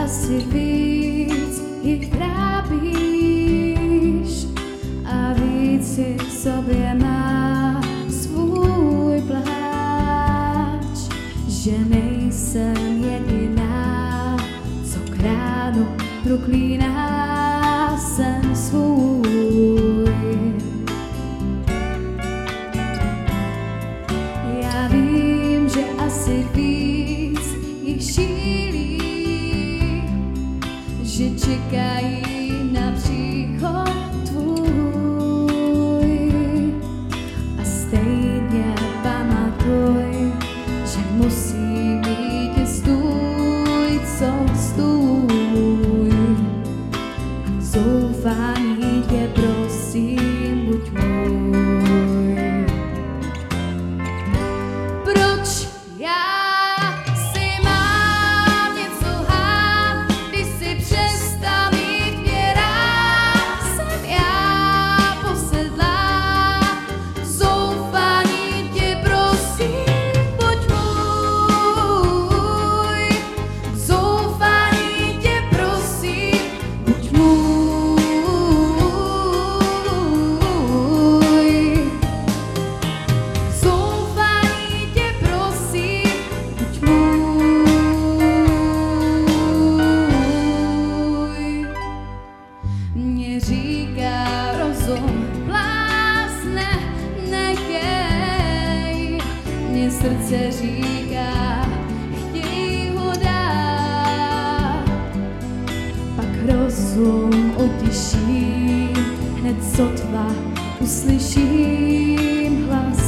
asi víc jich trápíš a víc si v sobě má svůj pláč, že nejsem jediná, co kránu proklíná sen svůj. Já vím, že asi víc jich šílí, že čekají na příchod tvůj. A stejně pamatuj, že musí být stůj, co stůj. A v zoufání tě prosím, buď můj. Proč já říká rozum, blázne, nechej. Mně srdce říká, chtěj ho dát. Pak rozum utiší, hned sotva uslyším hlas